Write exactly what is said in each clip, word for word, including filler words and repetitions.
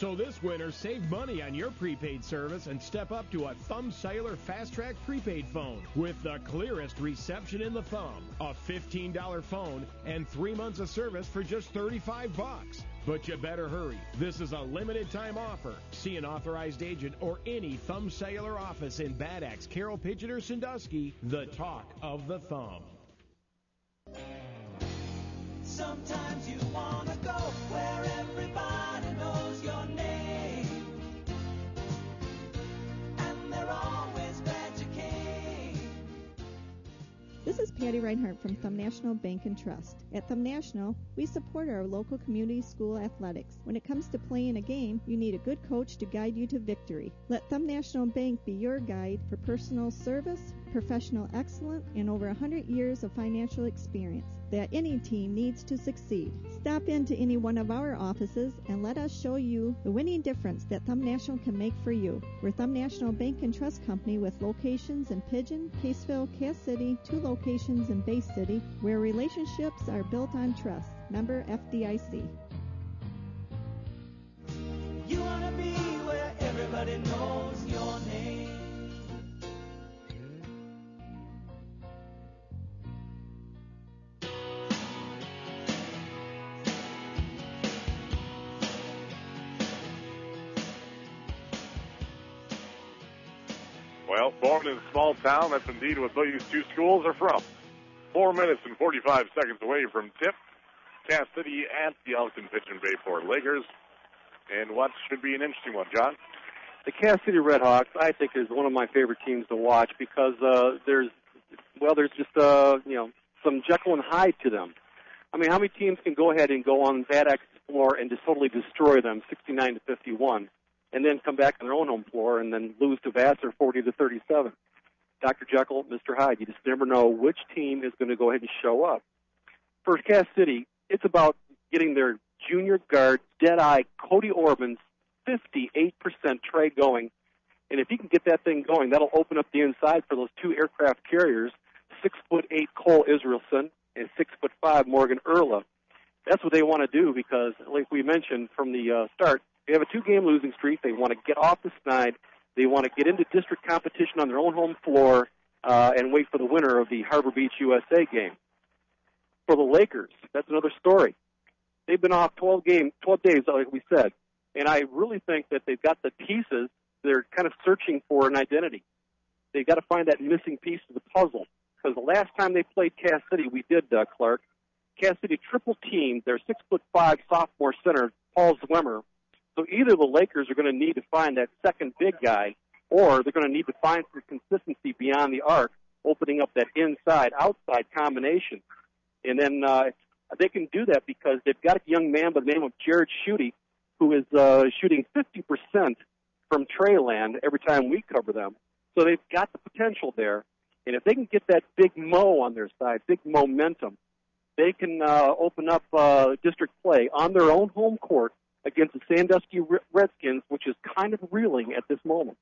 So this winter, save money on your prepaid service and step up to a Thumb Cellular Fast Track prepaid phone with the clearest reception in the thumb. A fifteen dollars phone and three months of service for just thirty-five bucks. But you better hurry. This is a limited time offer. See an authorized agent or any Thumb Cellular office in Bad Axe, Carroll, Pigeon, or Sandusky. The talk of the thumb. Sometimes you want to go where everybody knows your name, and they're always glad you came. This is Patty Reinhardt from Thumb National Bank and Trust. At Thumb National, we support our local community school athletics. When it comes to playing a game, you need a good coach to guide you to victory. Let Thumb National Bank be your guide for personal service, professional excellence, and over one hundred years of financial experience that any team needs to succeed. Stop into any one of our offices and let us show you the winning difference that Thumb National can make for you. We're Thumb National Bank and Trust Company with locations in Pigeon, Caseville, Cass City, two locations in Bay City, where relationships are built on trust. Member F D I C. You want to be where everybody knows your name. Well, born in a small town, that's indeed what these two schools are from. Four minutes and forty-five seconds away from tip. Cass City at the Elkton Pigeon Bayport Lakers. And what should be an interesting one, John? The Cass City Redhawks, I think, is one of my favorite teams to watch because uh, there's, well, there's just, uh, you know, some Jekyll and Hyde to them. I mean, how many teams can go ahead and go on Bad Axe's floor and just totally destroy them, sixty-nine to fifty-one, and then come back on their own home floor and then lose to Vassar forty to thirty-seven? Doctor Jekyll, Mister Hyde, you just never know which team is going to go ahead and show up. For Cass City, it's about getting their junior guard, Deadeye, Cody Orban's fifty-eight percent tray going. And if he can get that thing going, that'll open up the inside for those two aircraft carriers, six foot eight Cole Israelson and six foot five Morgan Erla. That's what they want to do because, like we mentioned from the uh, start, they have a two-game losing streak. They want to get off the snide. They want to get into district competition on their own home floor uh, and wait for the winner of the Harbor Beach U S A game. For the Lakers, that's another story. They've been off twelve games, twelve days, like we said, and I really think that they've got the pieces. They're kind of searching for an identity. They've got to find that missing piece of the puzzle because the last time they played Cass City, we did, uh, Clark. Cass City triple teamed their six foot five sophomore center, Paul Zwimmer. So either the Lakers are going to need to find that second big guy, or they're going to need to find some consistency beyond the arc, opening up that inside-outside combination. And then uh, they can do that because they've got a young man by the name of Jared Schutte, who is uh, shooting fifty percent from tray land every time we cover them. So they've got the potential there. And if they can get that big mo on their side, big momentum, they can uh, open up uh, district play on their own home court against the Sandusky Redskins, which is kind of reeling at this moment.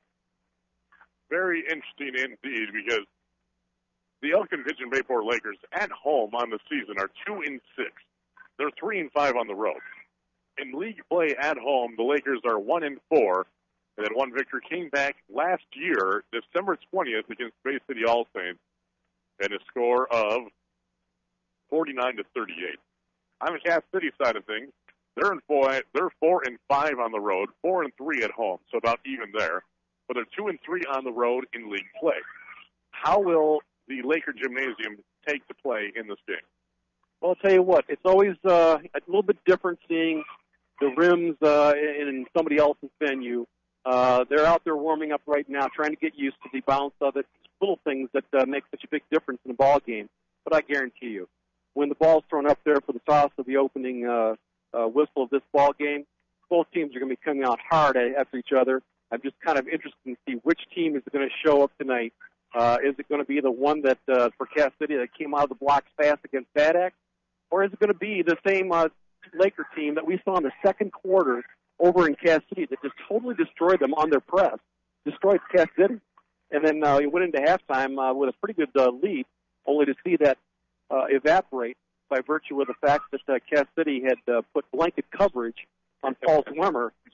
Very interesting indeed, because the Elkton Pigeon Bayport Lakers at home on the season are two and six. They're three and five on the road. In league play at home, the Lakers are one and four, and then one victory came back last year, December twentieth, against Bay City All Saints, and a score of forty-nine to thirty-eight. On the Cass City side of things, They're in four, they're four and five on the road, four and three at home, so about even there. But they're two and three on the road in league play. How will the Laker Gymnasium take to play in this game? Well, I'll tell you what, it's always uh, a little bit different seeing the rims uh, in somebody else's venue. Uh, they're out there warming up right now, trying to get used to the bounce of it. Little things that uh, make such a big difference in a ball game. But I guarantee you, when the ball's thrown up there for the toss of the opening uh, uh, whistle of this ball game, both teams are going to be coming out hard after each other. I'm just kind of interested to see which team is going to show up tonight. Uh, is it going to be the one that uh, for Cass City that came out of the blocks fast against Bad Axe? Or is it going to be the same uh, Laker team that we saw in the second quarter over in Cass City that just totally destroyed them on their press, destroyed Cass City, and then uh, we went into halftime uh, with a pretty good uh, lead, only to see that uh, evaporate by virtue of the fact that uh, Cass City had uh, put blanket coverage on Paul Zwimmer,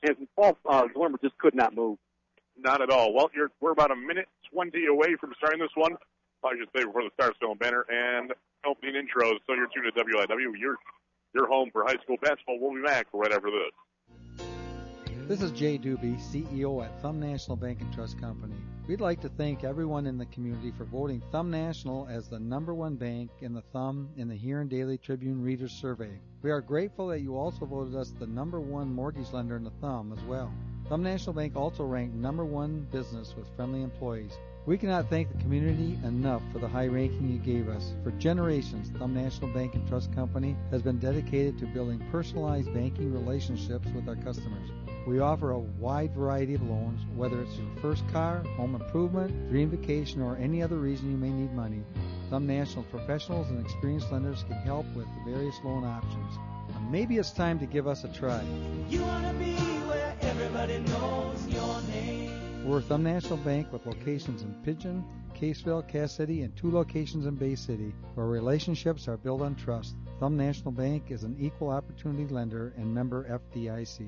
and Paul uh, Zwimmer just could not move. Not at all. Well, you're, we're about a minute twenty away from starting this one. Like I say, before the Star Stone banner and opening intros. So you're tuned to W I W. You're, you're home for high school basketball. We'll be back right after this. This is Jay Doobie, C E O at Thumb National Bank and Trust Company. We'd like to thank everyone in the community for voting Thumb National as the number one bank in the Thumb in the Huron Daily Tribune Readers Survey. We are grateful that you also voted us the number one mortgage lender in the Thumb as well. Thumb National Bank also ranked number one business with friendly employees. We cannot thank the community enough for the high ranking you gave us. For generations, Thumb National Bank and Trust Company has been dedicated to building personalized banking relationships with our customers. We offer a wide variety of loans, whether it's your first car, home improvement, dream vacation, or any other reason you may need money. Thumb National professionals and experienced lenders can help with the various loan options. Maybe it's time to give us a try. You want to be where everybody knows your name. We're Thumb National Bank with locations in Pigeon, Caseville, Cass City, and two locations in Bay City, where relationships are built on trust. Thumb National Bank is an equal opportunity lender and member F D I C.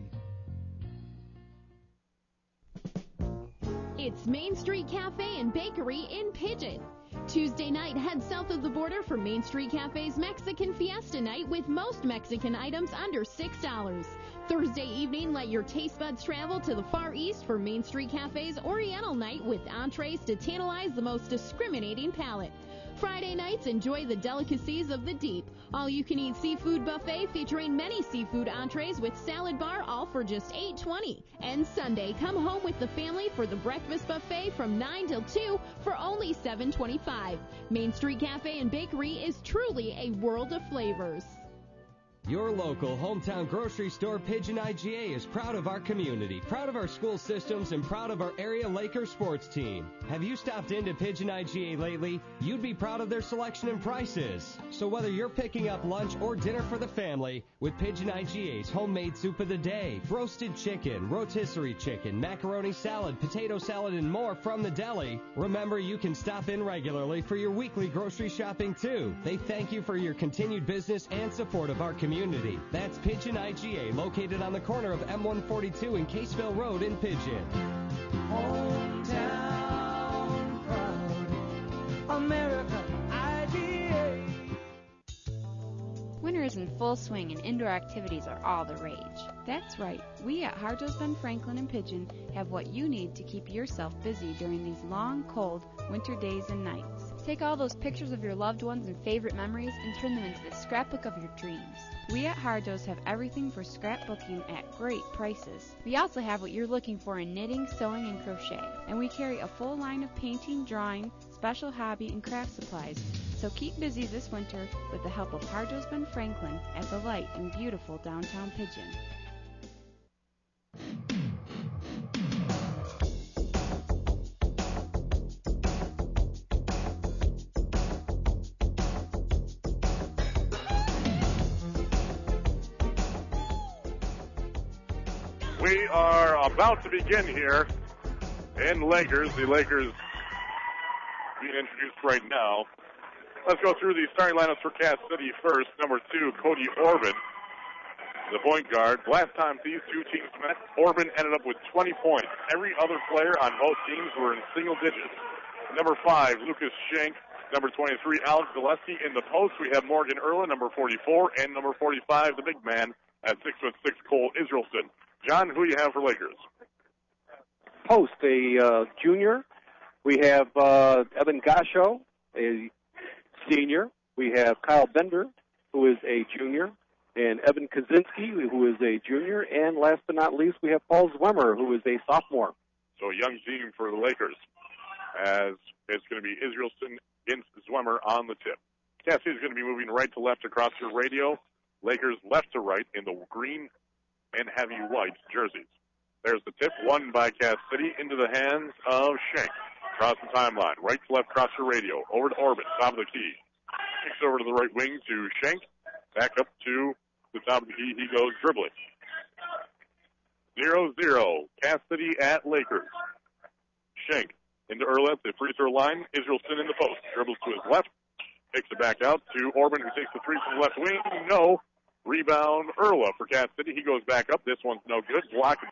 It's Main Street Cafe and Bakery in Pigeon. Tuesday night, head south of the border for Main Street Cafe's Mexican Fiesta Night with most Mexican items under six dollars. Thursday evening, let your taste buds travel to the Far East for Main Street Cafe's Oriental Night with entrees to tantalize the most discriminating palate. Friday nights, enjoy the delicacies of the deep. All-you-can-eat seafood buffet featuring many seafood entrees with salad bar, all for just eight twenty. And Sunday, come home with the family for the breakfast buffet from nine till two for only seven twenty-five. Main Street Cafe and Bakery is truly a world of flavors. Your local hometown grocery store, Pigeon I G A, is proud of our community, proud of our school systems, and proud of our area Lakers sports team. Have you stopped into Pigeon I G A lately? You'd be proud of their selection and prices. So whether you're picking up lunch or dinner for the family, with Pigeon I G A's homemade soup of the day, roasted chicken, rotisserie chicken, macaroni salad, potato salad, and more from the deli, remember you can stop in regularly for your weekly grocery shopping too. They thank you for your continued business and support of our community. Community. That's Pigeon I G A, located on the corner of M one forty-two and Caseville Road in Pigeon. Hometown proud, America I G A. Winter is in full swing and indoor activities are all the rage. That's right. We at Harjo's Ben Franklin and Pigeon have what you need to keep yourself busy during these long, cold winter days and nights. Take all those pictures of your loved ones and favorite memories and turn them into the scrapbook of your dreams. We at Harjo's have everything for scrapbooking at great prices. We also have what you're looking for in knitting, sewing, and crochet. And we carry a full line of painting, drawing, special hobby, and craft supplies. So keep busy this winter with the help of Harjo's Ben Franklin at the light in beautiful downtown Pigeon. We are about to begin here in Lakers. The Lakers being introduced right now. Let's go through the starting lineups for Cass City first. Number two, Cody Orban, the point guard. Last time these two teams met, Orban ended up with twenty points. Every other player on both teams were in single digits. Number five, Lucas Schenk. Number twenty-three, Alex Zaleski. In the post, we have Morgan Erlin, number forty-four, and number forty-five, the big man, at six foot six, Cole Israelson. John, who do you have for Lakers? Post, a uh, junior. We have uh, Evan Gasho, a senior. We have Kyle Bender, who is a junior, and Evan Kaczynski, who is a junior. And last but not least, we have Paul Zwimmer, who is a sophomore. So a young team for the Lakers, as it's going to be Israelson against Zwimmer on the tip. Cass City is going to be moving right to left across your radio. Lakers left to right in the green and heavy white jerseys. There's the tip, won by Cass City, into the hands of Schenk. Across the timeline, right to left, across your radio, over to Orban, top of the key. Kicks over to the right wing to Schenk, back up to the top of the key, he goes dribbling. zero zero, Cass City at Lakers. Schenk into Erla at the free throw line, Israelson in the post, dribbles to his left, takes it back out to Orban, who takes the three from the left wing, no. Rebound, Erla for Cass City. He goes back up. This one's no good. Blocked